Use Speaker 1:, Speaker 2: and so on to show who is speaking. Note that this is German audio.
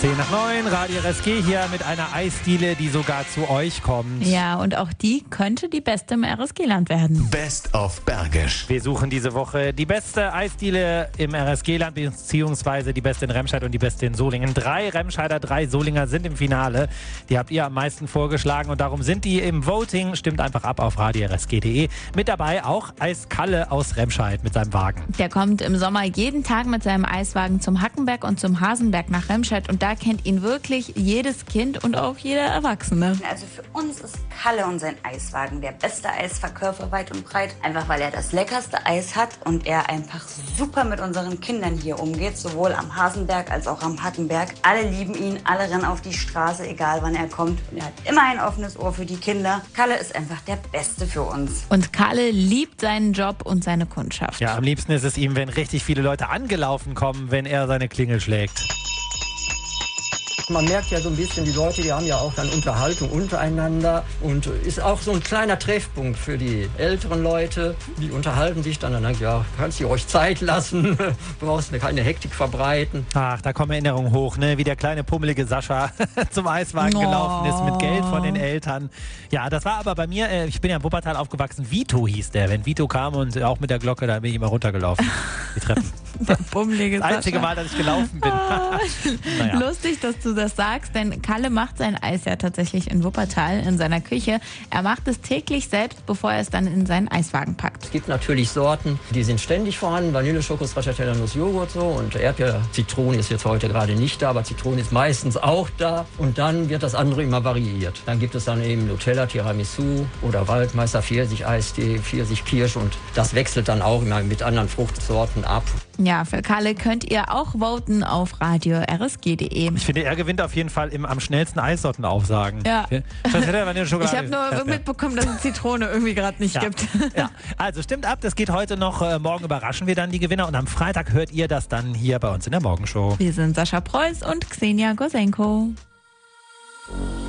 Speaker 1: 10:09, Radio RSG hier mit einer Eisdiele, die sogar zu euch kommt.
Speaker 2: Ja, und auch die könnte die beste im RSG-Land werden.
Speaker 3: Best of Bergisch.
Speaker 1: Wir suchen diese Woche die beste Eisdiele im RSG-Land, beziehungsweise die beste in Remscheid und die beste in Solingen. 3 Remscheider, 3 Solinger sind im Finale. Die habt ihr am meisten vorgeschlagen und darum sind die im Voting. Stimmt einfach ab auf radiorsg.de. Mit dabei auch Eis Kalle aus Remscheid mit seinem Wagen.
Speaker 2: Der kommt im Sommer jeden Tag mit seinem Eiswagen zum Hackenberg und zum Hasenberg nach Remscheid und da kennt ihn wirklich jedes Kind und auch jeder Erwachsene.
Speaker 4: Also für uns ist Kalle und sein Eiswagen der beste Eisverkäufer weit und breit. Einfach weil er das leckerste Eis hat und er einfach super mit unseren Kindern hier umgeht. Sowohl am Hasenberg als auch am Hackenberg. Alle lieben ihn, alle rennen auf die Straße, egal wann er kommt. Und er hat immer ein offenes Ohr für die Kinder. Kalle ist einfach der Beste für uns.
Speaker 2: Und Kalle liebt seinen Job und seine Kundschaft.
Speaker 1: Ja, am liebsten ist es ihm, wenn richtig viele Leute angelaufen kommen, wenn er seine Klingel schlägt.
Speaker 5: Man merkt ja so ein bisschen, die Leute, die haben ja auch dann Unterhaltung untereinander und ist auch so ein kleiner Treffpunkt für die älteren Leute. Die unterhalten sich dann denken, ja, kannst du euch Zeit lassen, brauchst keine Hektik verbreiten.
Speaker 1: Ach, da kommen Erinnerungen hoch, ne? Wie der kleine pummelige Sascha zum Eiswagen gelaufen ist mit Geld von den Eltern. Ja, das war aber bei mir, ich bin ja in Wuppertal aufgewachsen, Vito hieß der. Wenn Vito kam und auch mit der Glocke, da bin ich immer runtergelaufen, die Treppen.
Speaker 2: Der pummelige
Speaker 1: Das einzige Mal, dass ich gelaufen bin. Naja.
Speaker 2: Lustig, dass du das sagst, denn Kalle macht sein Eis ja tatsächlich in Wuppertal in seiner Küche. Er macht es täglich selbst, bevor er es dann in seinen Eiswagen packt.
Speaker 5: Es gibt natürlich Sorten, die sind ständig vorhanden. Vanille, Schoko, Stracciatella, Nuss, Joghurt so und Erdbeer, Zitrone ist jetzt heute gerade nicht da, aber Zitrone ist meistens auch da. Und dann wird das andere immer variiert. Dann gibt es dann eben Nutella, Tiramisu oder Waldmeister, Pfirsich-Eistee, Pfirsich-Kirsch und das wechselt dann auch immer mit anderen Fruchtsorten ab.
Speaker 2: Ja, für Kalle könnt ihr auch voten auf radiorsg.de.
Speaker 1: Ich finde, er gewinnt auf jeden Fall am schnellsten Eissorten aufsagen.
Speaker 2: Ja.
Speaker 1: Ich
Speaker 2: habe nur mitbekommen, dass es Zitrone irgendwie gerade nicht gibt.
Speaker 1: Ja, also stimmt ab, das geht heute noch. Morgen überraschen wir dann die Gewinner und am Freitag hört ihr das dann hier bei uns in der Morgenshow.
Speaker 2: Wir sind Sascha Preuß und Xenia Gosenko.